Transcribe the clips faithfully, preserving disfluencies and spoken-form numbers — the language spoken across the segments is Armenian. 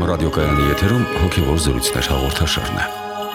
Ռադիոկայանի եթերում հոգևոր զրույցներ հաղորդաշարն է։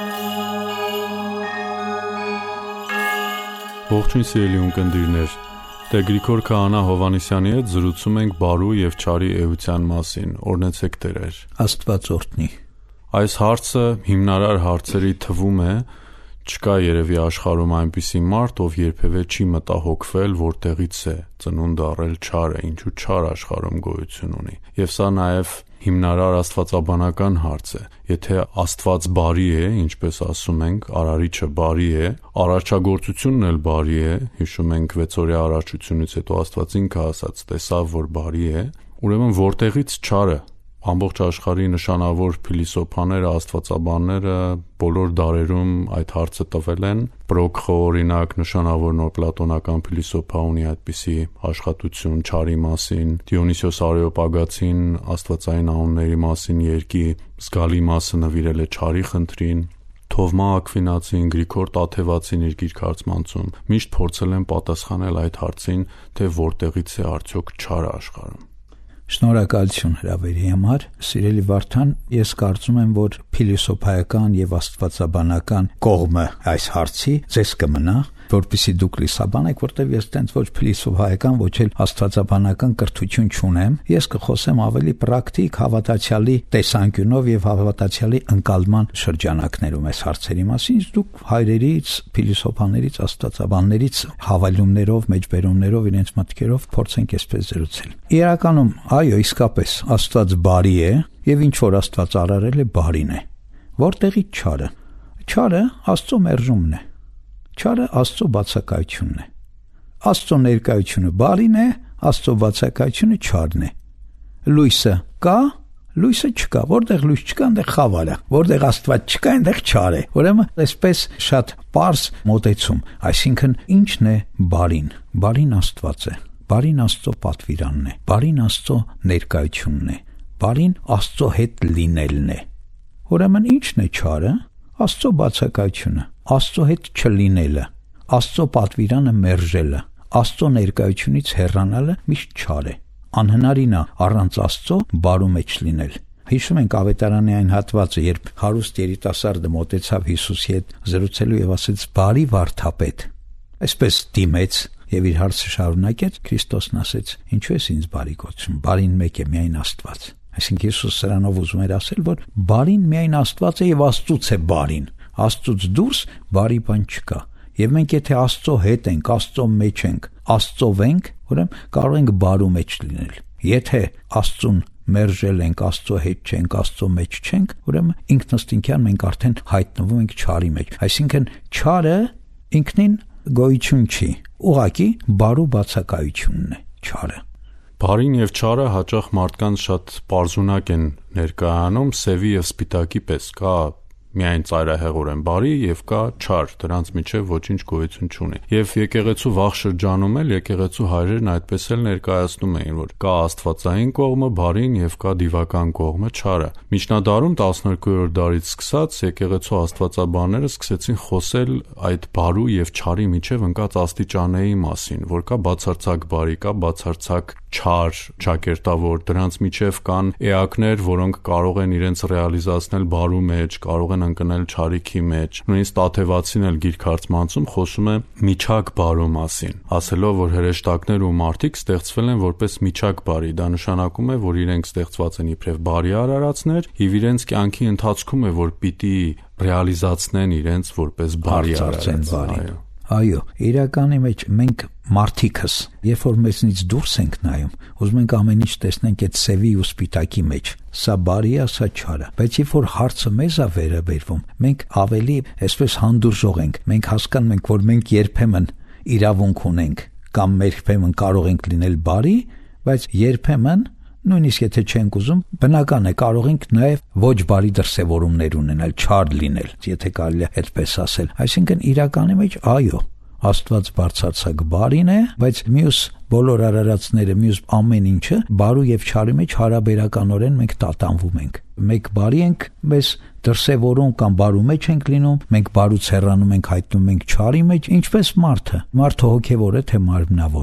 Ողջույն սիրելի ունկնդիրներ, Տեր Գրիգոր Քահանա Հովհաննիսյանի հետ զրուցում ենք բարու եւ չարի էության մասին։ Օրհնեցեք Տերեր։ Աստված օրհնի։ Այս հարցը հիմնարար հարցերի թվում է։ Չկա երևի աշխարհում այնպիսի մարդ, ով երբևէ չի մտահոգվել, որտեղից է ծնունդ առել չարը, ինչու չար աշխարհում գոյություն ունի։ Եվ սա նաև հիմնարար աստվածաբանական հարց է։ Եթե Աստված բարի է, ինչպես ասում ենք, արարիչը բարի է, արարչագործությունն էլ բարի է, հիշում ենք վեցօրյա արարչությունից հետո Աստված ինքը ասաց, տեսավ, որ բարի է, ուրեմն որտեղից չարը։ Ամբողջ աշխարհի նշանավոր փիլիսոփաները, աստվածաբանները բոլոր դարերում այդ հարցը տվել են։ Պրոկխո օրինակ նշանավոր նորպլատոնական փիլիսոփա ունի այդպիսի աշխատություն չարի մասին։ Դիոնիսիոս Արեոպագացին աստվածային անունների մասին երկի զգալի մասը նվիրել է չարի խնդրին։ Թովմա Ակվինացին, Գրիգոր Տաթևացին իր գիրքարծմանցում միշտ փորձել են պատասխանել այդ հարցին, թե որտեղից է արդյոք չարը աշխարհում։ Շնորհակալություն հրավերի համար, սիրելի Վարդան, ես կարծում եմ, որ փիլիսոփայական եւ աստվածաբանական կողմը այս հարցի ձեզ կմնա, որպեսզի դուք լիսաբանեք, որտեղ ես տենց ոչ փիլիսոփայական, ոչ էլ աստվածաբանական կրթություն չունեմ, ես կխոսեմ ավելի պրակտիկ հավատացյալի տեսանկյունով եւ հավատացյալի ընկալման շրջանակներում այս հարցերի մասին, դուք հայրերից, փիլիսոփաներից, աստվածաբաններից հավելումներով, մեջբերումներով, իրենց մտքերով փորձենք այսպես զրուցել։ Իրականում, այո, իսկապես Աստված բարի է եւ ինչ որ Աստված արարել է բարին է։ Որտեղից չարը։ Չարը Աստծո մերժումն է։ Չարը Աստծո բացակայությունն է։ Աստծո ներկայությունը բարին է, Աստծո բացակայությունը չարն է։ Լույսը կա, լույսը չկա, որտեղ լույս չկա, այնտեղ խավար է, որտեղ Աստված չկա, այնտեղ չար է։ Ուրեմն, այսպես շատ պարզ մոտեցում, այսինքն ինչն է բարին։ Բարին Աստված է։ Բարին Աստծո պատվիրանն է, բարին Աստծո ներկայությունն է, բարին Աստծո հետ լինելն է։ Ուրեմն ինչն է չարը։ Աստծո բացակայությունը, Աստծո հետ չլինելը, Աստծո պատվիրանը մերժելը, Աստծո ներկայությունից հեռանալը միշտ չար է։ Անհնարին է առանց Աստծո բարու մեջ լինել։ Հիշում ենք Ավետարանի այն հատվածը, երբ հարուստ երիտասարդը մոտեցավ Հիսուսի հետ զրուցելու եւ ասեց. «Բարի վարդապետ»։ Այսպես դիմեց եւ իր հարցը շարունակեց, Քրիստոսն ասեց. «Ինչու ես ինձ բարի կոչում, բարին մեկ է, միայն Աստված»։ Այսինքն Հիսուս սրանով ուզում էր ասել, որ բարին միայն Աստված է եւ Աստծուց է բարին։ Աստծուց դուրս բարի բան չկա։ Եվ մենք եթե Աստծո հետ ենք, Աստծո մեջ ենք, Աստծով ենք, ուրեմն կարող ենք բարու մեջ լինել։ Եթե Աստծուն մերժել ենք, Աստծո հետ չենք, Աստծո մեջ չենք, ուրեմն ինքնըստինքյան մենք արդեն հայտնվում ենք չարի մեջ։ Այսինքն չարը ինքնին գոյություն չի, ուղղակի բարու բացակայությունն է չարը։ Բարին եւ չարը հաճախ մարդկանց շատ պարզունակ են ներկայանում սևի եւ սպիտակի պես։ Կա միայն ծայրահեղորեն բարի եւ կա չար, դրանց միջև ոչինչ գոյություն չունի։ Եվ եկեղեցու վաղ շրջանում էլ եկեղեցու հայրերն այդպես էլ ներկայացնում էին, որ կա աստվածային կողմը բարին եւ կա դիվական կողմը չարը։ Միջնադարում տասնյոթերորդ դարից սկսած եկեղեցու աստվածաբանները սկսեցին խոսել այդ բարու եւ չարի միջև ընկած աստիճանների մասին, որ կա բացարձակ բարի, կա բացարձակ չար, ճակերտավոր, դրանց միջև կան էակներ, որոնք կարող են իրենց ռեալիզացնել բարու մեջ, կարող են ընկնել չարիքի մեջ։ Նույնիսկ Տաթևացին էլ գիրքարծմանցում խոսում է միջակ բարու մասին, ասելով, որ հրեշտակներ ու մարդիկ ստեղծվել են որպես միջակ բարի։ Դա նշանակում է, որ իրենք ստեղծված են իբրև բարի արարածներ, եւ իրենց կյանքի ընթացքում է, որ պիտի ռեալիզացնեն իրենց որպես բարի արարածներ։ Այո, իրականի մեջ մենք մարդիկս, երբ որ մեզնից դուրս ենք նայում, ուզում ենք ամեն ինչ տեսնենք այդ սևի ու սպիտակի մեջ։ Սա բարի է, սա չար է։ Բայց երբ որ հարցը մեզ է վերաբերվում, մենք ավելի այսպես հանդուրժող ենք։ Մենք հասկանում ենք, որ մենք երբեմն իրավունք ունենք կամ երբեմն կարող ենք լինել բարի, բայց երբեմն նույնիսկ եթե չենք ուզում, բնական է կարող ենք նաև ոչ բարի դրսևորումներ ունենալ, չար լինել, եթե կարելի է այդպես ասել։ Այսինքն իրականի մեջ այո, Աստված բարձրացակ բարին է, բայց մյուս բոլոր արարածները, մյուս ամեն ինչը բարու եւ չարի մեջ հարաբերականորեն մենք տատանվում ենք։ Մենք բարի ենք, բայց դրսևորում կամ բարու մեջ ենք լինում, մենք բարուց հեռանում ենք, հայտնվում ենք չարի մեջ, ինչպես մարդը։ Մարդը հոգևոր է թե մարմնավոր է։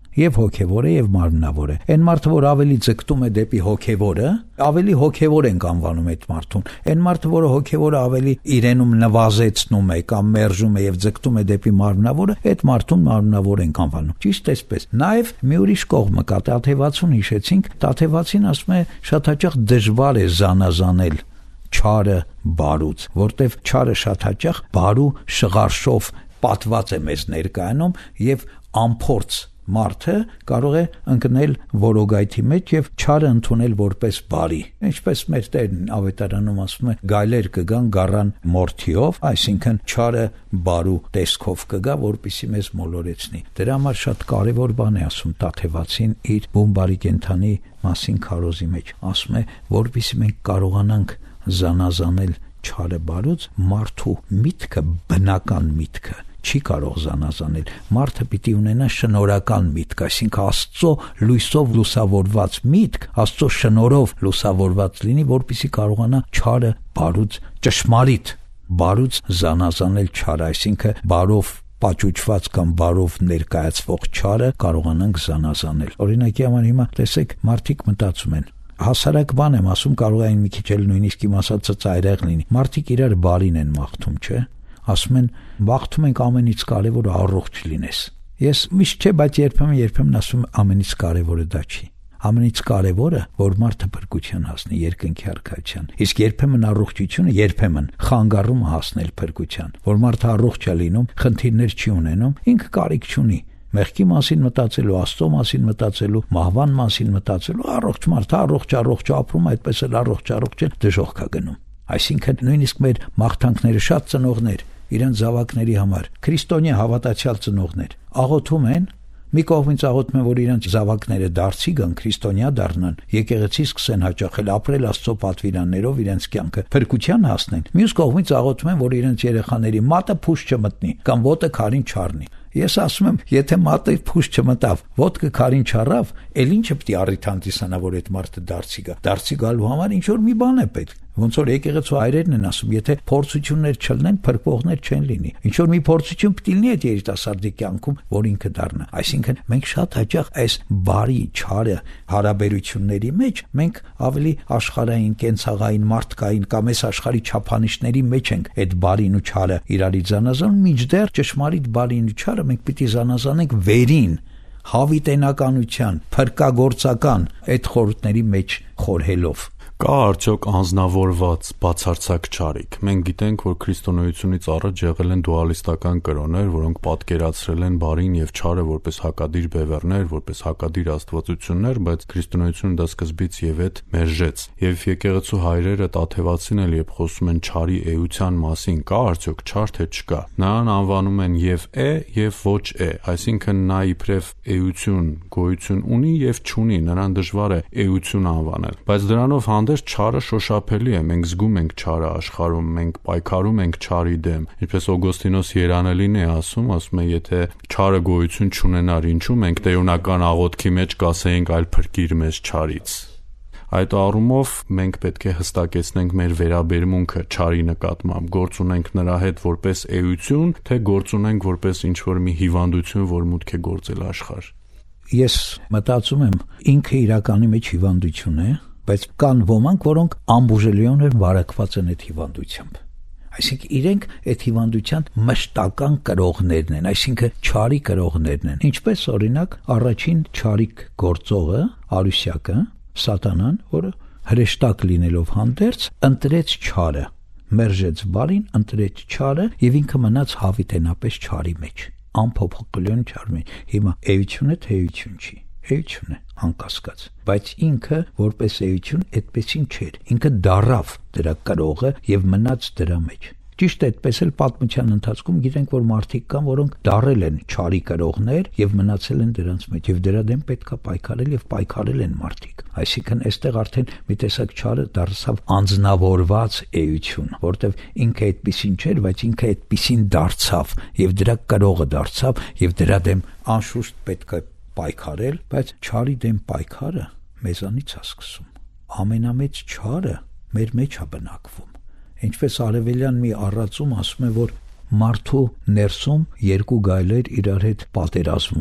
Եվ հոգևոր է, եւ մարմնավոր է։ Այն մարդը, որ ավելի ձգտում է դեպի հոգևորը, ավելի հոգևոր ենք անվանում այդ մարդուն։ Այն մարդը, որը հոգևորը ավելի իրենում նվազեցնում է կամ մերժում է եւ ձգտում է դեպի մարմնավորը, այդ մարդուն մարմնավոր ենք անվանում։ Ճիշտ էսպես։ Նաեւ մի ուրիշ կողմը կա, Տաթևացուն հիշեցինք, Տաթևացին ասում է շատ հաճախ դժվար է զանազանել չարը բարուց, որտեվ չարը շատ հաճախ բարու շղարշով պատված է մեզ ներկայանում եւ անփորձ մարդը կարող է ընկնել որոգայթի մեջ եւ չարը ընդունել որպես բարի։ Ինչպես մեր Տերն ավետարանում ասում է, գայլեր կգան գառան մորթիով, այսինքն չարը բարու տեսքով կգա, որպեսզի մեզ մոլորեցնի։ Դրա համար շատ կարեւոր բան է ասում Տաթևացին իր բումբարի կենթանի մասին քարոզի մեջ։ Ասում է, որպեսզի մենք կարողանանք զանազանել չարը բարուց, մարդու միտքը, բնական միտքը չի կարող զանազանել։ Մարդը պիտի ունենա շնորհական միտք, այսինքն Աստծո լույսով լուսավորված միտք, Աստծո շնորհով լուսավորված լինի, որպեսզի կարողանա չարը բարուց, ճշմարիտ բարուց զանազանել չարը, այսինքն բարով պաճուճված կամ բարով ներկայացվող չարը կարողանանք զանազանել։ Օրինակի համար հիմա տեսեք, մարդիկ մտածում են, հասարակ բան եմ ասում, կարող է մի քիչ էլ նույնիսկ իմ ասածը ծայրահեղ լինի։ Մարդիկ իրար բարին են մաղթում, չէ՞։ Ասում են, մաղթում ենք ամենից կարևորը առողջ լինես։ Ես միշտ չէ, բայց երբեմն երբեմն ասում ամենից կարևորը դա չի։ Ամենից կարևորը, որ մարդը փրկության հասնի, երկնքի արքայության։ Իսկ երբեմն առողջությունը, երբեմն խանգարում հասնել փրկության, որ մարդը առողջ է լինում, խնդիրներ չի ունենում, ինքը կարիք չունի մեղքի մասին մտածելու, Աստծո մասին մտածելու, մահվան մասին մտածելու, առողջ մարդը առողջ առողջ ապրում, այդպես էլ առողջ առողջ է դժոխք է գնում։ Այսինքն նույնիսկ մեր մաղթանքները շատ ծնողներ իրենց զավակների համար, քրիստոնյա հավատացյալ ծնողներ, աղոթում են, մի կողմից աղոթում են, որ իրենց զավակները դարձի գան, քրիստոնյա դառնան, եկեղեցի սկսեն հաճախել, ապրել Աստծո պատվիրաններով իրենց կյանքը փրկության հասնեն։ Մյուս կողմից աղոթում են, որ իրենց երեխաների մատը փուշ չմտնի կամ ոտը քարին չառնի։ Ես ասում եմ, եթե մատը փուշ չմտավ, ոտքը քարին չառավ, ել ինչը պիտի առիթ հանդիսանա, որ այդ մարդը դարձի գա։ Դարձի գալու համար ինչ որ մի բան է պետք։ Ոնց որ եկեղեցու հայրերն են ասում, եթե փորձություններ չլինեն, փրկողներ չեն լինի։ Ինչ որ մի փորձություն պիտի լինի այդ երիտասարդի կյանքում, որ ինքը դառնա։ Այսինքն մենք շատ հաճախ այս բարի չարը հարաբերությունների մեջ մենք ավելի աշխարհային, կենցաղային, մարդկային կամ այս աշխարհի չափանիշների մեջ ենք այդ բարին ու չարը իրարից զանազանում, մինչդեռ ճշմարիտ բարին ու չարը մենք պիտի զանազանենք վերին հավիտենականության, փրկagorցական այդ խորհուրդների մեջ խորհելով։ Կա արդյոք անձնավորված բացարձակ չարիք։ Մենք գիտենք, որ քրիստոնեությունից առաջ եղել են դուալիստական կրոններ, որոնք պատկերացրել են բարին եւ չարը որպես հակադիր բևեռներ, որպես հակադիր աստվածություններ, բայց քրիստոնեությունը դա սկզբից եւ այդ մերժեց։ Եվ եկեղեցու հայրերը Տաթևացին էլ երբ խոսում են չարի էության մասին, կա արդյոք չար թե չկա։ Նրան անվանում են եւ է եւ ոչ է, այսինքն նա իբրև էություն, գոյություն ունի եւ չունի, նրան դժվար է էություն անվանել։ Բայց դրանով հանդերձ չարը շոշափելի է, մենք զգում ենք չարը աշխարհում, մենք պայքարում ենք չարի դեմ։ Ինչպես Օգոստինոս Երանելին է ասում, ասում է, եթե չարը գոյություն չունենար, ինչու մենք տերունական աղոթքի մեջ կասեինք այլ փրկիր մեզ չարից։ Այդ առումով մենք պետք է հստակեցնենք մեր վերաբերմունքը չարի նկատմամբ, գործ ունենք նրա հետ որպես էություն, թե գործ ունենք որպես ինչ-որ մի հիվանդություն, որ մուտք է գործել աշխարհ։ Ես մտածում եմ, ինքը իրականի մեջ հիվանդություն է, բայց կան ոմանք, որոնք ամբուժելիորեն վարակված են այդ հիվանդությամբ։ Այսինքն իրենք այդ հիվանդության մշտական կրողներն են, այսինքն չարի կրողներն են։ Ինչպես օրինակ առաջին չարիք գործողը, Արուսյակը, Սատանան, որը հրեշտակ լինելով հանդերձ ընտրեց չարը, մերժեց բարին, ընտրեց չարը եւ ինքը մնաց հավիտենապես չարի մեջ, անփոփոխական չարի։ Հիմա էությունը թե էություն չի, էություն է անկասկած, բայց ինքը որպես էություն այդպեսին չէր, ինքը դարավ դրա կրողը եւ մնաց դրա մեջ։ Ճիշտ է, այդպես էլ պատմության ընթացքում գիտենք, որ մարդիկ կան, որոնք դարել են չարի կրողներ եւ մնացել են դրանց մեջ, եւ դրա դեմ պետքա պայքարել եւ պայքարել են մարդիկ։ Այսինքն այստեղ արդեն մի տեսակ չարը դարձավ անձնավորված էություն, որտեվ ինքը այդպեսին չէր, բայց ինքը այդպեսին դարձավ եւ դրա կրողը դարձավ եւ դրա դեմ անշուշտ պետքա պայքարել, բայց չարի դեմ պայքարը մեզանից է սկսում։ Ամենամեծ չարը մեր մեջ է բնակվում։ Ինչպես արևելյան մի առածում ասում է, որ մարդու ներսում երկու գայլեր իրար հետ պատերազմում են,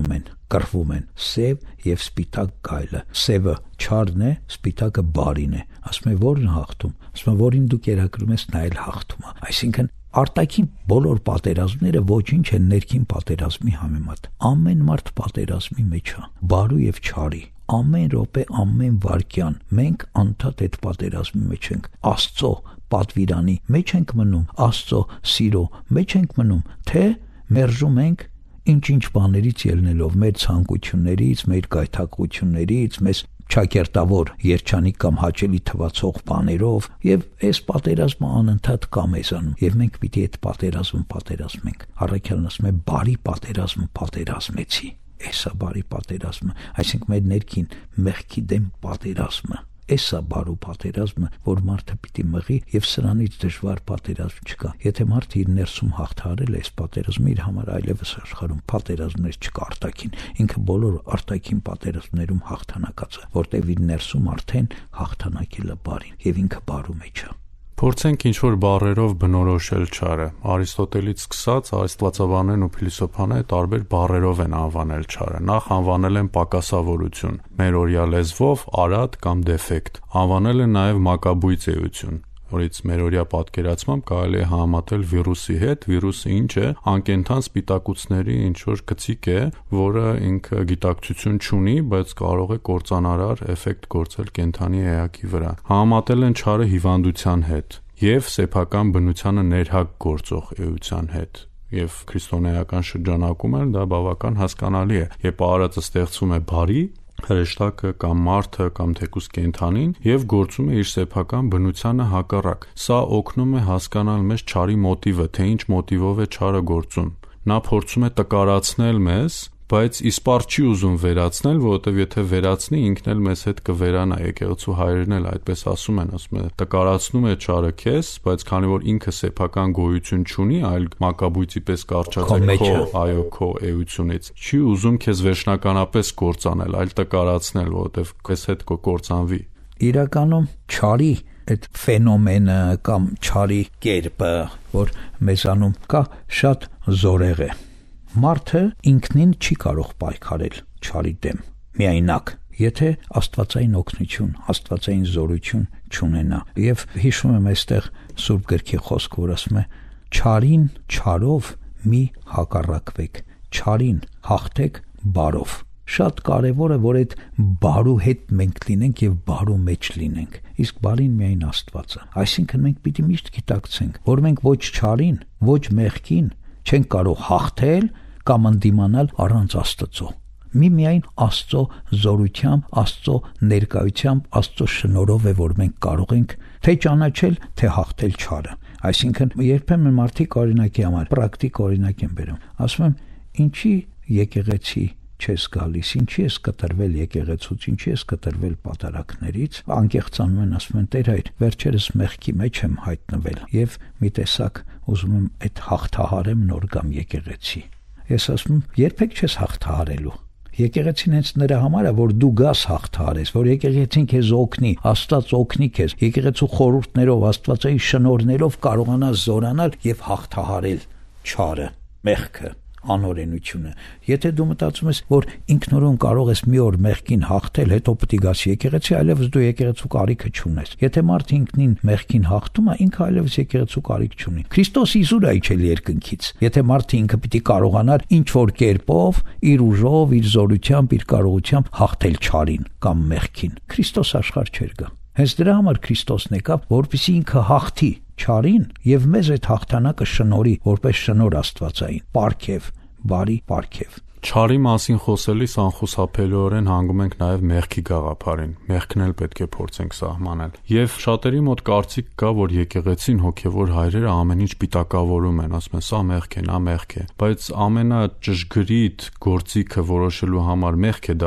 կռվում են սև եւ սպիտակ գայլը։ Սևը չարն է, սպիտակը բարին է։ Ասում է որն հաղթում։ Ասում է որին դու կերակրում ես, նա էլ հաղթում է։ Այսինքն արտաքին բոլոր պատերազմները ոչինչ են ներքին պատերազմի համեմատ։ Ամեն մարդ պատերազմի մեջ է, բարու եւ չարի։ Ամեն րոպե, ամեն վայրկյան մենք անդադ այդ պատերազմի մեջ ենք։ Աստծո պատվիրանի մեջ ենք մնում, Աստծո սիրո մեջ ենք մնում, թե մերժում ենք ինչ-ինչ բաներից ելնելով, մեր ցանկություններից, մեր գայթակղություններից, մեզ չակերտավոր երջանիկ կամ հաճելի թվացող բաներով, եւ այս պատերազմը անընդհատ կա մեզանում, եւ մենք պիտի այդ պատերազմը պատերազմենք։ Առաքյալն ասում է բարի պատերազմը պատերազմեցի։ Էսա բարի պատերազմը, այսինքն մեր ներքին մեղքի դեմ պատերազմը։ Էսա բարու պատերազմը, որ մարդը պիտի մղի, եւ սրանից դժվար պատերազմ չկա։ Եթե մարդը իր ներսում հաղթահարել է այս պատերազմը, իր համար այլևս աշխարհում պատերազմներ չկա արտաքին։ Ինքը բոլոր արտաքին պատերազմներում հաղթանակած է, որտեղ իր ներսում արդեն հաղթանակել է բարին, եւ ինքը բարու մեջ է։ Փորձենք ինչ-որ բառերով բնորոշել չարը։ Արիստոտելից սկսած աստվածաբաններն ու փիլիսոփաները տարբեր բառերով են անվանել չարը։ Նախ անվանել են պակասավորություն, մերօրյա լեզվով արատ կամ դեֆեկտ։ Անվանել են նաև մակաբույծ էություն, որից մերօրյա պատկերացմամբ կարելի է համատել վիրուսի հետ։ Վիրուսը ինչ է? Անկենդան սպիտակուցների ինչ-որ գծիկ է, որը ինքը գիտակցություն չունի, բայց կարող է կործանարար էֆեկտ գործել կենդանի էակի վրա։ Համատել են չարը հիվանդության հետ եւ սեփական բնությանը ներհակ գործող էության հետ։ Եվ քրիստոնեական շրջանակում էլ դա բավական հասկանալի է։ Երբ արածը ստեղծվում է բարի, հրեշտակը կամ մարդը կամ թեկուզ կենդանին եւ գործում է իր սեփական բնությանը հակառակ։ Սա օգնում է հասկանալ մեզ չարի մոտիվը, թե ինչ մոտիվով է չարը գործում։ Նա փորձում է տկարացնել մեզ, բայց իսպար չի ուզում վերացնել, որովհետև եթե վերացնի, ինքն էլ մեզ հետ կվերանա։ Եկեղեցու հայրն էլ այդպես ասում են, ասում է տկարացնում է չարը քեզ, բայց քանի որ ինքը սեփական գոյություն չունի, այլ մակաբույծի պես կարճացել քո, այո, քո էությունից, չի ուզում քեզ վերջնականապես կործանել, այլ տկարացնել, որովհետև քեզ հետ կկործանվի։ Իրականում չարի այդ ֆենոմենը կամ չարի կերպը, որ մեզանում կա, շատ զորեղ է։ Մարդը ինքնին չի կարող պայքարել չարի դեմ միայնակ, եթե աստվածային օգնություն, աստվածային զորություն չունենա։ Եվ հիշում եմ այստեղ Սուրբ գրքի խոսք, որ ասում է. չարին չարով մի հակառակվեք, չարին հաղթեք բարով։ Շատ կարևոր է, որ այդ բարու հետ մենք լինենք եւ բարու մեջ լինենք։ Իսկ բարին միայն Աստված է։ Այսինքն մենք պիտի միշտ գիտակցենք, որ մենք ոչ չարին, ոչ մեղքին չենք կարող հաղթել կամ ընդդիմանալ առանց Աստծո։ Միմիայն Աստծո զորությամբ, Աստծո ներկայությամբ, Աստծո շնորհով է, որ մենք կարող ենք թե ճանաչել, թե հաղթել չարը։ Այսինքն երբեմն մարդիկ օրինակի համար պրակտիկ օրինակ են բերում։ Ասում եմ, ինչի եկեղեցի չես գալիս, ինչի ես կտրվել եկեղեցուց, ինչի ես կտրվել պատարակներից, անկեղծանում են, ասում են, Տեր հայր, վերջերս մեղքի մեջ եմ հայտնվել եւ մի տեսակ ուզում եմ այդ հաղթահարեմ, նոր գամ եկեղեցի։ Ես ասում եմ, երբեք չես հաղթահարելու։ Եկեղեցին հենց նրա համար է, որ դու գաս հաղթահարես, որ եկեղեցին քեզ օգնի, Աստված օգնի քեզ, եկեղեցու խորհուրդներով, Աստվածային շնորհներով կարողանաս զորանալ եւ հաղթահարել չարը, մեղքը, անօրենությունը։ Եթե դու մտածում ես, որ ինքնուրույն կարող ես մի օր մեղքին հաղթել, հետո պետք է գաս եկեղեցի, այլևս դու եկեղեցու կարիքը չունես։ Եթե մարդը ինքնին մեղքին հաղթում է, ինքը այլևս եկեղեցու կարիք չունի։ Քրիստոս Հիսուս է իջել երկնքից։ Եթե մարդը ինքը պիտի կարողանար ինչ որ կերպով, իր ուժով, իր զորությամբ, իր կարողությամբ հաղթել չարին կամ մեղքին, Քրիստոս աշխարհ չէր գա։ Հենց դրա համար Քրիստոսն եկավ, որպեսզի ինքը հաղթի չարին եւ մեզ այդ հաղթանակը շնորհի, որպես շնորհ Աստվածային, պարգև, բարի պարգև։ Չարի մասին խոսելիս անխուսափելիորեն հանգում ենք նաև մեղքի գաղափարին։ Մեղքն էլ պետք է փորձենք սահմանել։ Եվ շատերի մոտ կարծիք կա, որ եկեղեցին հոգևոր հայրերը ամեն ինչ պիտակավորում են, ասում են, սա մեղք է, նա մեղք է։ Բայց ամենաճշգրիտ գործիքը որոշելու համար մեղք է դա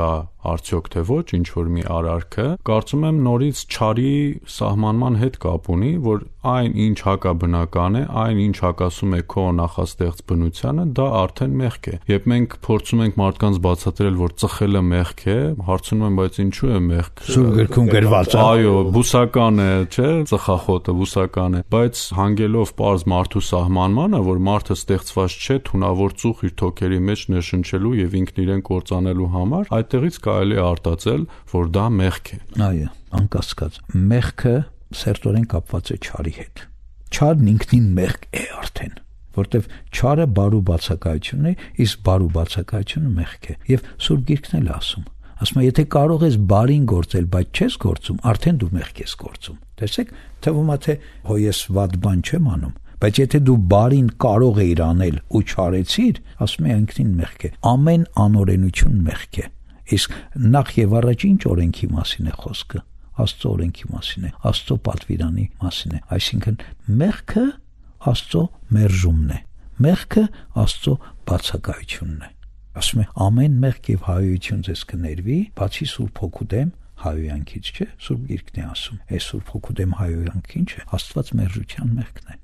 արդյոք թե ոչ, ինչ որ մի արարքը, կարծում եմ նորից չարի սահմանման հետ կապ ունի, որ այն ինչ հակաբնական է, այն ինչ հակասում է քո նախաստեղծ բնությանը, դա արդեն մեղք է։ Երբ մենք փորձում ենք մարդկանց բացատրել, որ ծխելը մեղք է, հարցնում եմ, բայց ինչու է մեղք։ Սուրբ գրքում գրված է։ Այո, բուսական է, չէ՞, ծխախոտը բուսական է, բայց հանգելով պարզ մարդու սահմանմանը, որ մարդը ստեղծված չէ թունավոր ծուխ իր թոքերի մեջ ներշնչելու եւ ինքն իրեն կործանելու համար, այդտեղից կարելի է արտածել, որ դա մեղք է։ Այո, անկասկած, մեղքը սերտորեն կապված է չարի հետ։ Չարն ինքնին մեղք է արդեն, որտեվ չարը բարու բացակայությունն է, իսկ բարու բացակայությունը մեղք է։ Եվ Սուրբ Գիրքն էլ ասում, ասում է, եթե կարող ես բարին գործել, բայց չես գործում, արդեն դու մեղք ես գործում։ Տեսեք, թվում է թե հո ես վատ բան չեմ անում, բայց եթե դու բարին կարող էիր անել ու չարեցիր, ասում է ինքնին մեղք է։ Ամեն անօրենություն մեղք է։ Իսկ նախ եւ առաջ ինչ օրենքի մասին է խոսքը։ Աստծո օրենքի մասին է, Աստծո պատվիրանի մասին է։ Այսինքն մեղքը Աստծո մերժումն է։ Մեղքը Աստծո բացակայությունն է։ Ասում է ամեն մեղք եւ հայոյություն ձեզ կներվի, բացի Սուրբ Հոգու դեմ հայոյանքից, չէ՞։ Սուրբ Գիրքն է ասում։ Այս Սուրբ Հոգու դեմ հայոյանքը ինչ է։ Աստված մերժության մեղքն է։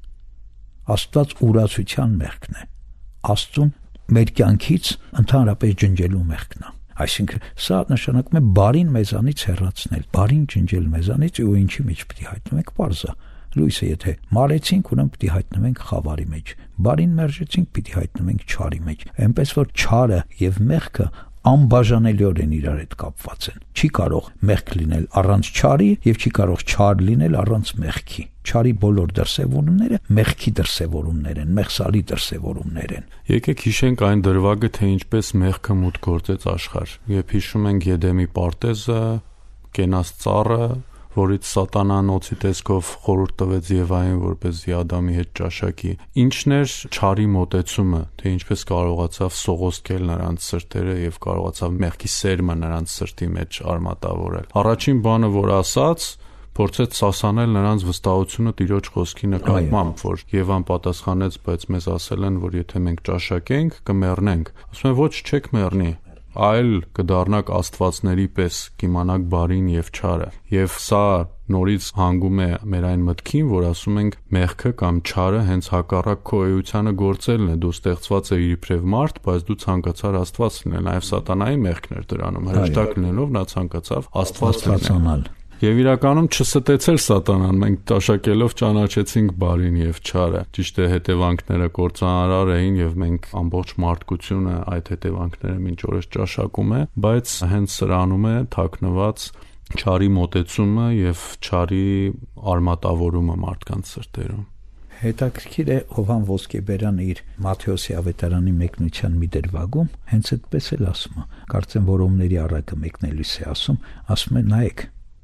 Աստված ուրացության մեղքն է։ Աստծուն մեր կյանքից ընդհանրապես ջնջելու մեղքն է։ Այսինքն սա նշանակում է բարին մեզանից հեռացնել, բարին ջնջել մեզանից ու ինչի մեջ պիտի հայտնվենք պարզ է։ Լույսը եթե մարեցինք, ուրեմն պիտի հայտնվենք խավարի մեջ։ Բարին մերժեցինք, պիտի հայտնվենք չարի մեջ։ Այնպես որ չարը եւ մեղքը անբաժանելիորեն իրար հետ կապված են։ Չի կարող մեղք լինել առանց չարի եւ չի կարող չար լինել առանց մեղքի։ Չարի բոլոր դրսևորումները մեղքի դրսևորումներ են, մեղսալի դրսևորումներ են։ Եկեք հիշենք այն դրվագը, թե ինչպես մեղքը մուտք գործեց աշխարհ։ Երբ հիշում ենք Եդեմի պարտեզը, կենաց ծառը, որից սատանան օծի տեսքով խորհուրդ տվեց Եվային, որպեսզի Ադամի հետ ճաշակի։ Ինչն էր չարի մոտեցումը, թե ինչպես կարողացավ սողոսկել նրանց սրտերը եւ կարողացավ մեղքի սերմը նրանց սրտի մեջ արմատավորել։ Առաջին բանը, որ ասաց, փորձեց սասանել նրանց վստահությունը Տիրոջ խոսքի նկատմամբ, որ Եվան պատասխանեց, բայց մեզ ասել են, որ եթե մենք ճաշակենք, կմեռնենք։ Ասում են, ոչ, չեք մեռնի, այլ կդառնաք աստվածների պես, կիմանաք բարին եւ չարը։ Եվ սա նորից հանգում է մեր այն մտքին, որ ասում ենք մեղքը կամ չարը հենց հակառակ քո էությանը գործելն է։ Դու ստեղծված ես իբրև մարդ, բայց դու ցանկացար Աստված լինել։ Նաեւ սատանայի մեղքն էր դրանում։ Հրեշտակ լինելով նա ցանկացավ Աստված լինել։ Եվ իրականում չստեցել սատանան, մենք ճաշակելով ճանաչեցինք բարին եւ չարը։ Ճիշտ է, հետևանքները կործանարար էին եւ մենք ամբողջ մարդկությունը այդ հետևանքները մինչ օրս ճաշակում է, բայց հենց սրանում է թաքնված չարի մոտեցումը եւ չարի արմատավորումը մարդկանց սրտերում։ Հետաքրքիր է Հովհան Ոսկեբերյանը իր Մատթեոսի ավետարանի մեկնության մի դրվագում հենց այդպես էլ ասում է։ Կարծեմ որոմների առակը մեկնելիս է ասում, ասում է նայեք,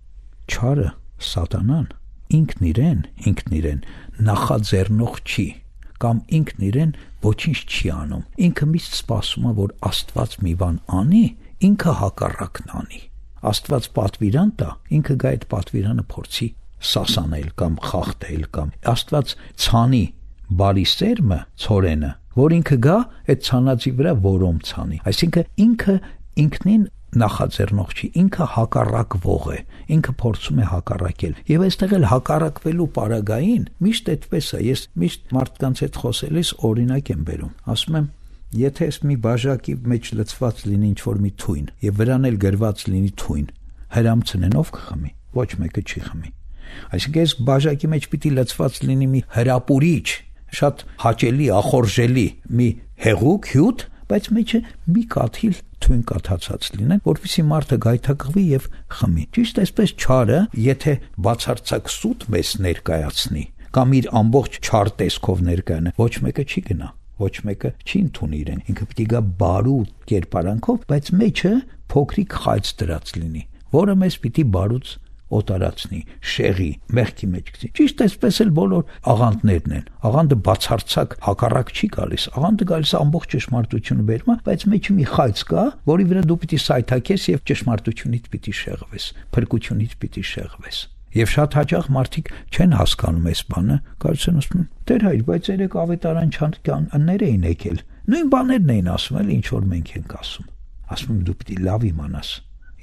չարը, սատանան, ինքն իրեն, ինքն իրեն նախաձեռնող չի, կամ ինքն իրեն ոչինչ չի անում։ Ինքը միշտ սպասում է, որ Աստված մի բան անի, ինքը հակառակն անի։ Աստված պատվիրան տա, ինքը գա այդ պատվիրանը փորձի սասանել կամ խախտել կամ Աստված ցանի բարի սերմը, ցորենը, որ ինքը գա այդ ցանածի վրա որոմ ցանի։ Այսինքն ինքը ինքնին նախաձեռնող չի, ինքը հակառակվող է, ինքը փորձում է հակառակել։ Եվ այստեղ էլ հակառակվելու պարագային միշտ այդպես է։ Ես միշտ մարդկանց հետ խոսելիս օրինակ եմ բերում։ Ասում եմ, եթե ես մի բաժակի մեջ լցված լինի ինչ-որ մի թույն եւ վրան էլ գրված լինի թույն, հրամցնեն ով կխմի։ Ոչ մեկը չի խմի։ Այսինքն այս բաժակի մեջ պիտի լցված լինի մի հրապուրիչ, շատ հաճելի, ախորժելի մի հեղուկ հյութ, բայց մեջը մի կաթիլ թույն կաթացած լինեն, որպեսզի մարդը գայթակղվի եւ խմի։ Ճիշտ այսպես չարը, եթե բացարձակ սուտ մեզ ներկայացնի, կամ իր ամբողջ չար տեսքով ներկայանա, ոչ մեկը չի գնա, ոչ մեկը չի ընդունի իրեն։ Ինքը պիտի գա բարու կերպարանքով, բայց մեջը փոքրիկ խայծ դրած լինի, որը մեզ պիտի բարուց օտարացնի, շեղի, մեղքի մեջ գցի։ Ճիշտ այսպես էլ բոլոր աղանդներն են։ Աղանդը բացարձակ հակառակ չի գալիս։ Աղանդը գալիս է ամբողջ ճշմարտությունը բերում, բայց մեջը մի խայծ կա, որի վրա դու պիտի սայթաքես եւ ճշմարտությունից պիտի շեղվես, փրկությունից պիտի շեղվես։ Եվ շատ հաճախ մարդիկ չեն հասկանում այս բանը, կարծեն ասում են. «Տեր հայր, բայց երեք ավետարան չաններ էին եկել։ Նույն բաներն էին ասում, էլ ինչ որ մենք ենք ասում»։ Ասում եմ դու պիտի լավ իմանաս,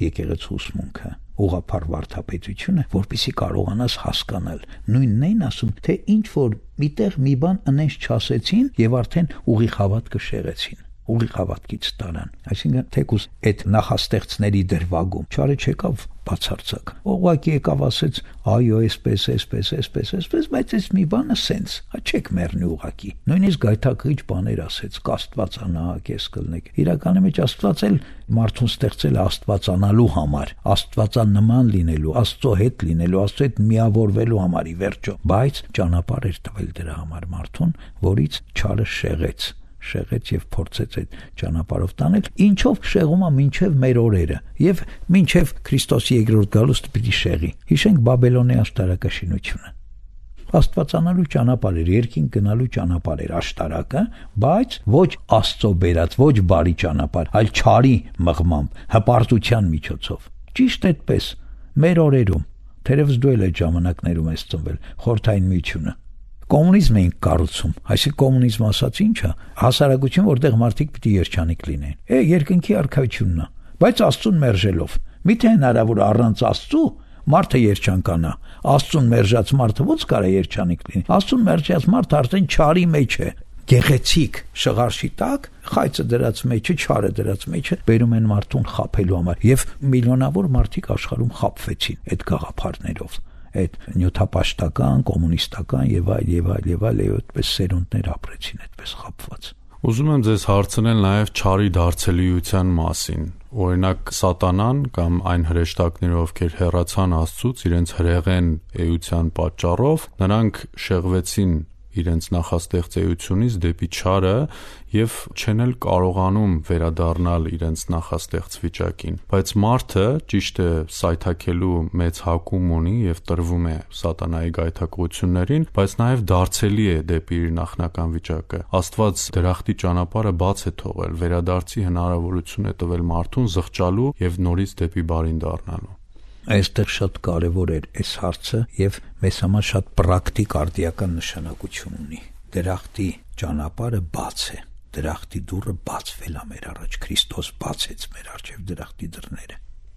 եկեղեցու ուսմունքը, ուղղափառ վարդապետությունը, որպեսզի կարողանաս հասկանալ։ Նույնն էին ասում, թե ինչ որ միտեղ մի բան անենց չասեցին եւ արդեն ուղիղ հավատքը շեղեցին, ուղիղ հավատքից տարան։ Այսինքն թեկուզ այդ նախաստեղծների դրվագում չարը չեկավ բացարձակ, ուղղակի եկավ ասեց այո այսպես այսպես այսպես այսպես, բայց այս մի բանը սենց, հա չեք մեռնի ուղղակի։ Նույնիսկ գայթակղիչ բաներ ասեց, կաստվածանահակ ես կլնեք։ Իրականում մեջ Աստված էլ մարդուն ստեղծել է աստվածանալու համար, աստվածանման լինելու, Աստծո հետ լինելու, Աստծո հետ միավորվելու համար ի վերջո, բայց ճանապարհ էր տվել դրա համար մարդուն, որից չարը շեղեց շեղեց եւ փորձեց այդ ճանապարհով տանել, ինչով շեղում է մինչեւ մեր օրերը եւ մինչեւ Քրիստոսի երկրորդ գալուստը պիտի շեղի։ Հիշենք Բաբելոնի աշտարակաշինությունը։ Աստվածանալու ճանապարհ էր, երկին գնալու ճանապարհ էր աշտարակը, բայց ոչ Աստծո բերած, ոչ բարի ճանապարհ, այլ չարի մղմամբ, հպարտության միջոցով։ Ճիշտ այդպես մեր օրերում, թերևս դու էլ այդ ժամանակներում ես ծնվել, Խորհրդային Միությունը կոմունիզմ էին կառուցում, այսինքն կոմունիզմ ասած ինչ է, հասարակություն, որտեղ մարդիկ պիտի երջանիկ լինեն։ Է երկնքի արքայությունն է, բայց Աստծուն մերժելով։ Միթե հնարավոր առանց Աստծու մարդը երջանկանա։ Աստծուն մերժած մարդը ո՞նց կարա երջանիկ լինի։ Աստծուն մերժած մարդը արդեն չարի մեջ է։ Գեղեցիկ շղարշի տակ խայծը դրած մեջը, չարը դրած մեջը բերում են մարդուն խաբելու համար եւ միլիոնավոր մարդիկ աշխարհում խաբվեցին այդ գաղափարներով, այդ նյութապաշտական, կոմունիստական եւ այլ եւ այլ եւ այլ այդպես սերունդներ ապրեցին այդպես խաբված։ Ուզում եմ ձեզ հարցնել նաեւ չարի դարձելիության մասին։ Օրինակ Սատանան կամ այն հրեշտակները, ովքեր հեռացան Աստծուց իրենց հրեղեն էության պատճառով, նրանք շեղվեցին իրենց նախաստեղծ էությունից դեպի չարը եւ չեն էլ կարողանում վերադառնալ իրենց նախաստեղծ վիճակին, բայց մարդը ճիշտ է սայթաքելու մեծ հակում ունի եւ տրվում է սատանայի գայթակղություններին, բայց նաեւ դարձելի է դեպի իր նախնական վիճակը։ Աստված դրախտի ճանապարհը բաց է թողել, վերադարձի հնարավորություն է տվել մարդուն զղջալու եւ նորից դեպի բարին դառնալու։ Այստեղ շատ կարևոր էր այս հարցը եւ մեզ համար շատ պրակտիկ արդիական նշանակություն ունի։ Դրախտի ճանապարհը բաց է, դրախտի դուռը բացվել է մեր առաջ, Քրիստոս բացեց մեր առջև դրախտի դռները։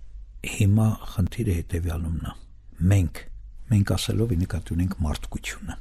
Հիմա խնդիրը հետեւյալումն է։ Մենք, մենք ասելով նկատի ունենք մարդկությունը։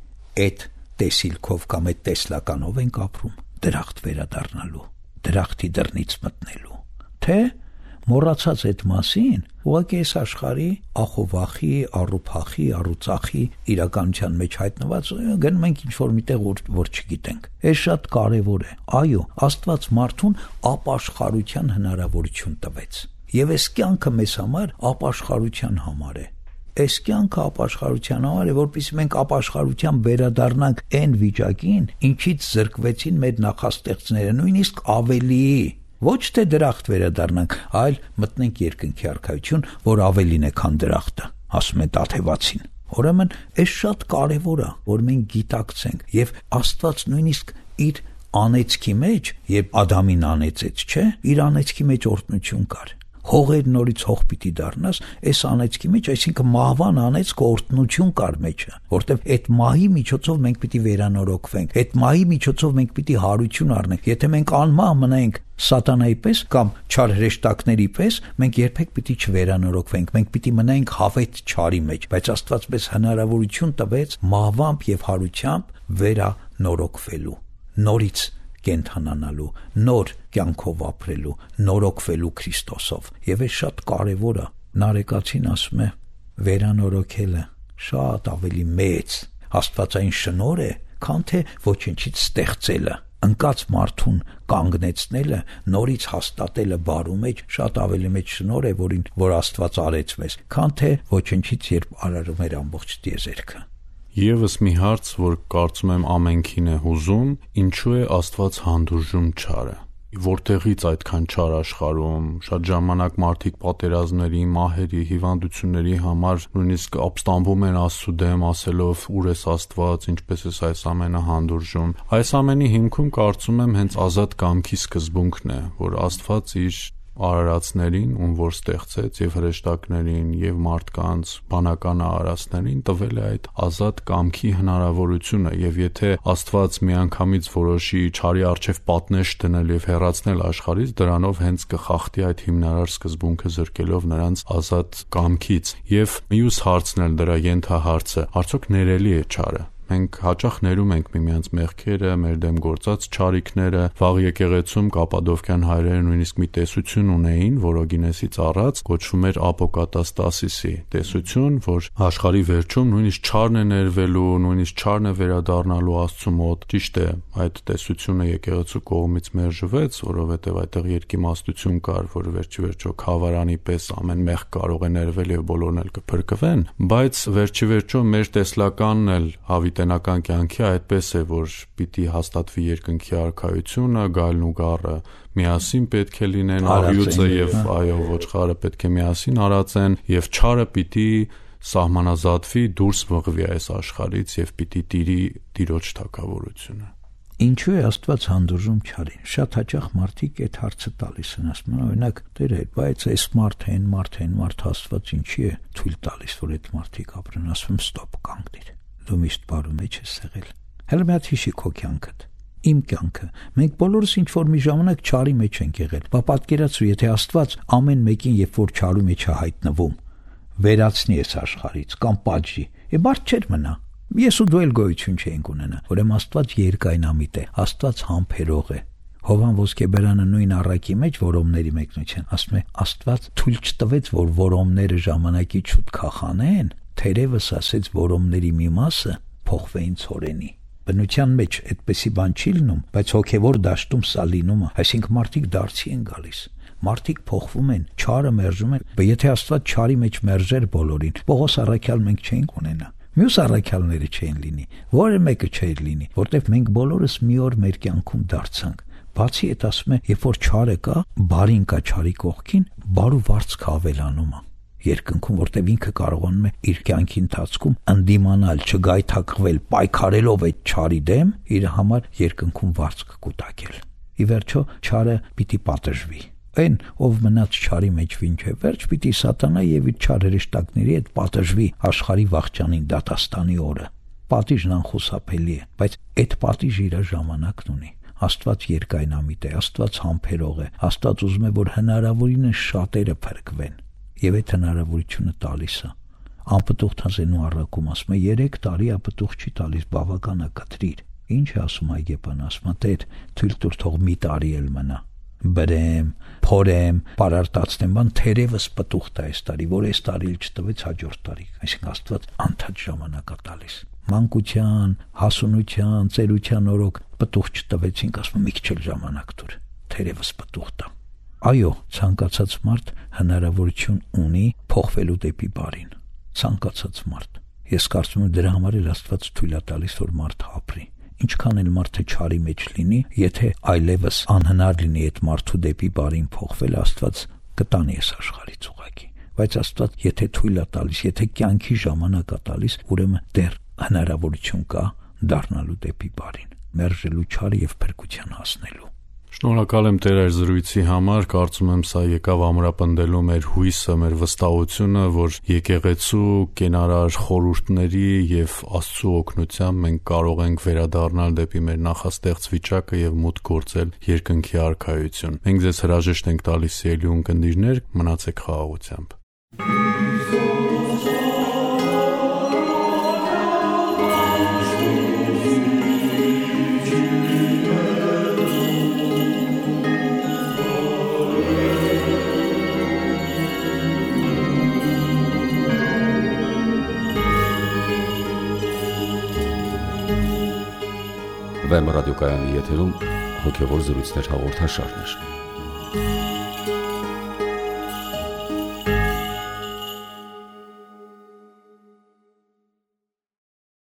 Այդ տեսիլքով կամ այդ տեսլականով ենք ապրում, դրախտ վերադառնալու, դրախտի դռնից մտնելու, թե մոռացած այդ մասին, ուղղակի այս աշխարհի ախովախի, առուփախի, առուծախի իրականության մեջ հայտնված գնում ենք ինչ որ միտեղ որ, որ չգիտենք։ Այս շատ կարևոր է։ Այո, Աստված մարդուն ապաշխարության հնարավորություն տվեց։ Եվ այս կյանքը մեզ համար ապաշխարության համար է։ Այս կյանքը ապաշխարության համար է, որպեսզի մենք ապաշխարության վերադառնանք այն վիճակին, ինչից զրկվեցին մեր նախաստեղծները, նույնիսկ ավելի։ Ոչ թե դրախտ վերադառնանք, այլ մտնենք երկնքի արքայություն, որ ավելին է, քան դրախտը, ասում է Տաթևացին։ Ուրեմն, այս շատ կարևոր է, որ մենք գիտակցենք, եւ Աստված նույնիսկ իր անեծքի մեջ, երբ Ադամին անեծեց, չէ, իր անեծքի մեջ օրհնություն կար։ Հողեր նորից հող պիտի դառնաս, այս անեծքի մեջ, այսինքն մահվան անեծք օրհնություն կար մեջը, որտեվ այդ մահի միջոցով մենք պիտի վերանորոգվենք, այդ մահի միջոցով մենք պիտի հարություն առնենք։ Եթե մենք անմահ մնայինք սատանայի պես կամ չար հրեշտակների պես, մենք երբեք պիտի չվերանորոգվենք, մենք պիտի մնայինք հավետ չարի մեջ, բայց Աստված մեզ հնարավորություն տվեց մահվամբ եւ հարությամբ վերանորոգվելու, նորից կենթանանալու, նոր կյանքով ապրելու, նորոգվելու Քրիստոսով։ Եվ այս շատ կարևոր է։ Նարեկացին ասում է, վերանորոգելը շատ ավելի մեծ աստվածային շնորհ է, քան թե ոչնչից ստեղծելը։ Ընկած մարդուն կանգնեցնելը, նորից հաստատելը բարու մեջ շատ ավելի մեծ շնորհ է, որին որ Աստված արեց մեզ, քան թե ոչնչից երբ արարում էր ամբողջ տիեզերքը։ Եվս մի հարց, որ կարծում եմ ամենքին է հուզում, ինչու է Աստված հանդուրժում չարը։ Որտեղից այդքան չար աշխարհում, շատ ժամանակ մարդիկ պատերազմների, մահերի, հիվանդությունների համար նույնիսկ ապստամբում են Աստծու դեմ, ասելով՝ ուր է Աստված, ինչպես է այս ամենը հանդուրժում։ Այս ամենի հիմքում կարծում եմ հենց ազատ կամքի սկզբունքն է, որ Աստված իր արարածներին, ում որ ստեղծեց, եւ հրեշտակներին, եւ մարդկանց բանական արարածներին տվել է այդ ազատ կամքի հնարավորությունը, եւ եթե Աստված միանգամից որոշի չարի առջև պատնեշ դնել եւ հեռացնել աշխարհից, դրանով հենց կխախտի այդ հիմնարար սկզբունքը զրկելով նրանց ազատ կամքից։ Եվ մյուս հարցն էլ դրա ենթահարցը, արդյոք ներելի է չարը։ Մենք հաճախ ներում ենք միմյանց մեղքերը, մեր դեմ գործած չարիքները։ Վաղ եկեղեցում կապադովկյան հայրերը նույնիսկ մի տեսություն ունեին, որոգինեսից առած կոչվում էր ապոկատաստասիսի տեսություն, որ աշխարհի վերջում նույնիսկ չարն է ներվելու, նույնիսկ չարն է վերադառնալու Աստծու մոտ։ Ճիշտ է, այդ տեսությունը եկեղեցու կողմից մերժվեց, որովհետև այդտեղ երկիմաստություն կար, որ վերջի վերջո խավարանի պես ամեն մեղք կարող է ներվել եւ բոլորն էլ կփրկվեն, բայց վերջի վերջո մեր տեսլականն էլ հավիտ Տենական կյանքի այդպես է, որ պիտի հաստատվի երկնքի արքայությունը, գայլն ու գառը միասին պետք է լինեն, աղյուծը եւ այո ոչխարը պետք է միասին արածեն, եւ չարը պիտի սահմանազատվի, դուրս մղվի այս աշխարհից եւ պիտի տիրի Տիրոջ թագավորությունը։ Ինչու է Աստված հանդուրժում չարին։ Շատ հաճախ մարդիկ այդ հարցը տալիս են, ասում են, օրինակ, դեր է, բայց այս մարդը, այն մարդը, այն մարդը Աստված ինչի է թույլ տալիս, որ այդ մարդիկ ապրեն, ասում ստոպ, կանգնիր։ Դու միշտ բարու մեջ ես եղել։ Հələ մի հատ հիշի քո կյանքդ, իմ կյանքը։ Մենք բոլորս ինչ որ մի ժամանակ չարի մեջ ենք եղել։ Բա պատկերացրու, եթե Աստված ամեն մեկին, երբ որ չարու մեջ է հայտնվում, վերացնի այս աշխարհից կամ պատժի, է բարդ չէր մնա։ Ես ու դու էլ գոյություն չենք ունենա։ Ուրեմն Աստված երկայնամիտ է, Աստված համբերող է։ Հովան ոսկեբերանը նույն առակի մեջ որոմների մեկնության ասում է, Աստված թույլ չտվեց, որ որոմները ժամանակի շուտ քախանեն, թերևս ասեց որոմների մի մասը փոխվեին ցորենի։ Բնության մեջ այդպեսի բան չի լինում, բայց հոգևոր դաշտում սա լինում է, այսինքն մարդիկ դարձի են գալիս, մարդիկ փոխվում են, չարը մերժում են։ Բայց եթե Աստված չարի մեջ մերժեր բոլորին, Պողոս առաքյալ մենք չենք ունենա, մյուս առաքյալները չեն լինի, որը մեկը չէր լինի, որտեղ մենք բոլորս մի օր մեր կյանքում դարձանք։ Բացի այդ ասում է, երբ որ չարը կա, բարին կա չարի կողքին, բարու վարձքը ավելանում է երկնքում, որտեղ ինքը կարողանում է իր կյանքի ընթացքում ընդդիմանալ, չգայթակղվել, պայքարելով այդ չարի դեմ, իր համար երկնքում վարձք կուտակել։ Ի վերջո չարը պիտի պատժվի։ Այն, ով մնաց չարի մեջ մինչև վերջ, պիտի սատանա եւ իր չար հրեշտակների հետ պատժվի աշխարհի վախճանին դատաստանի օրը։ Պատիժն անխուսափելի է, բայց այդ պատիժը իր ժամանակն ունի։ Աստված երկայնամիտ է, Աստված համբերող է, Աստված ուզում է, որ հնարավորինս շատերը փրկվեն։ Եվ այդ հնարավորությունը տալիս է։ Անպտուղ թազենու առակում ասում է երեք տարի ապտուղ չի տալիս, բավական է կտրիր։ Ինչ է ասում Այգեպան, ասում է Տեր, թույլ տուր թող մի տարի էլ մնա։ Բրեմ, փորեմ, պարարտացնեմ, բան թերևս պտուղ տա այս տարի, որ այս տարի էլ չտվեց հաջորդ տարի։ Այսինքն Աստված անթադ ժամանակ է տալիս։ Մանկության, հասունության, ծերության օրոք պտուղ չտվեցինք, ասում մի քիչ էլ ժամանակ տուր, թերևս պտուղ տա։ Այո, ցանկացած մարդ հնարավորություն ունի փոխվելու դեպի բարին։ Ցանկացած մարդ։ Ես կարծում եմ դրա համար էլ Աստված թույլ է տալիս, որ մարդ ապրի։ Ինչքան էլ մարդը չարի մեջ լինի, եթե այլևս անհնար լինի այդ մարդու դեպի բարին փոխվել, Աստված կտանի այս աշխարհից ուղղակի։ Բայց Աստված եթե թույլ է տալիս, եթե կյանքի ժամանակ է տալիս, ուրեմն դեռ հնարավորություն կա դառնալու դեպի բարին, մերժելու չարը եւ փրկության հասնելու։ Շնորհակալ եմ Տեր այս զրույցի համար, կարծում եմ սա եկավ ամրապնդելու մեր հույսը, մեր վստահությունը, որ եկեղեցու կենարար խորհուրդների եւ Աստծո օգնությամբ մենք կարող ենք վերադառնալ դեպի մեր նախաստեղծ վիճակը եւ մուտք գործել երկնքի արքայություն։ Մենք ձեզ հրաժեշտ ենք տալիս սիրելի ունկնդիրներ, մնացեք խաղաղությամբ։ Վեմ ռադիոկայանի եթերում հոգևոր զրույցներ հաղորդաշարներ։